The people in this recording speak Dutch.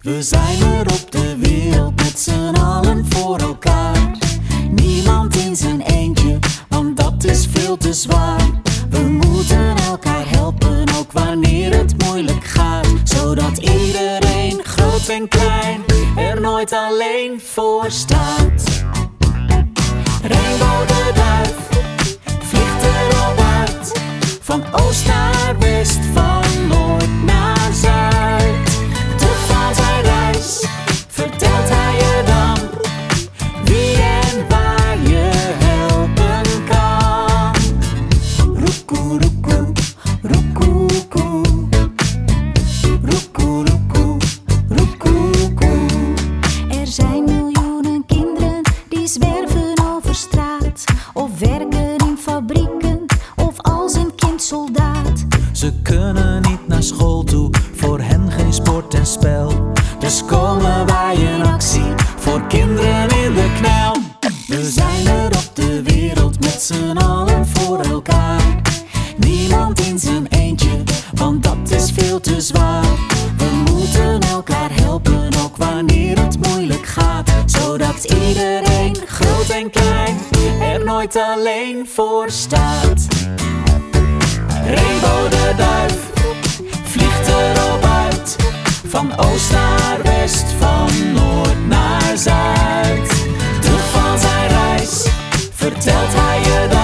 We zijn er op de wereld met z'n allen voor elkaar. Niemand in zijn eentje, want dat is veel te zwaar. We moeten elkaar helpen, ook wanneer het moeilijk gaat. Zodat iedereen, groot en klein, er nooit alleen voor staat. Rainbow de duif vliegt erop uit. Van oost naar west, van noord naar zuid. Terug van zijn reis vertelt hij je dan wie en waar je helpen kan. Roekoe, roekoe, roekoe, roekoe, roekoe, roekoe. Er zijn miljoenen kinderen die zwerven over straat, of werken in fabrieken, of als een kind soldaat. Ze kunnen niet naar school toe, voor hen geen sport en spel. Dus komen wij in actie voor kinderen in de knel. We zijn er op de wereld met z'n allen voor elkaar. Niemand in zijn eentje, want dat is veel te zwaar. We moeten elkaar helpen, ook wanneer het moeilijk gaat. Zodat iedereen, groot en klein, er nooit alleen voor staat. Rainbow de duif vliegt erop uit. Van oost naar west, van noord naar zuid. Terug van zijn reis vertelt hij je dat